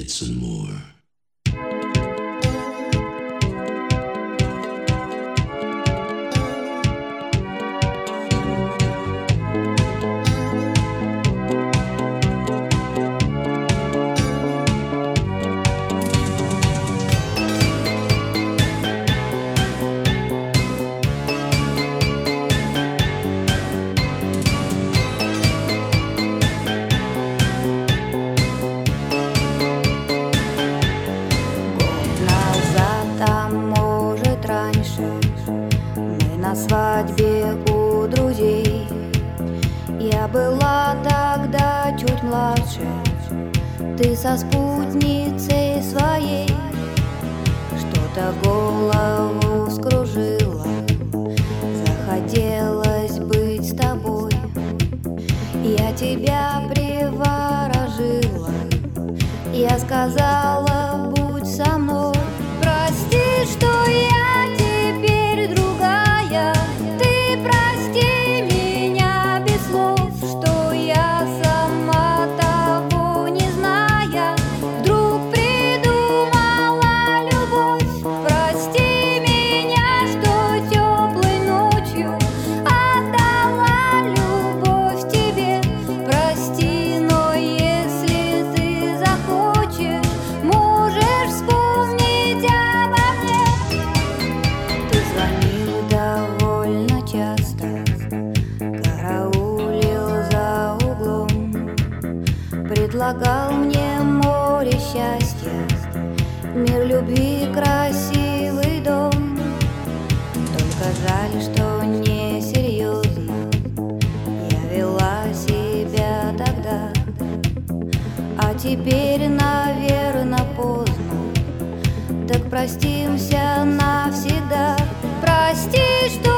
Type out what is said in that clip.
minutes and more. На свадьбе у друзей я была тогда чуть младше. Ты со спутницей своей что-то голову вскружило. Захотелось быть с тобой, я тебя приворожила. Я сказала, будь со мной. Прости, что я теперь другая. Ты прости меня без слов, что я сама того не зная вдруг придумала любовь. Прости меня, что теплой ночью отдала любовь тебе. Прости, но если ты захочешь, можешь вспомнить обо мне. Ты звонил довольно часто, караулил за углом, предлагал мне море счастья, мир любви, красивый дом. Только жаль, что несерьезно я вела себя тогда, а теперь, наверно, поздно. Так простимся навсегда. Прости, что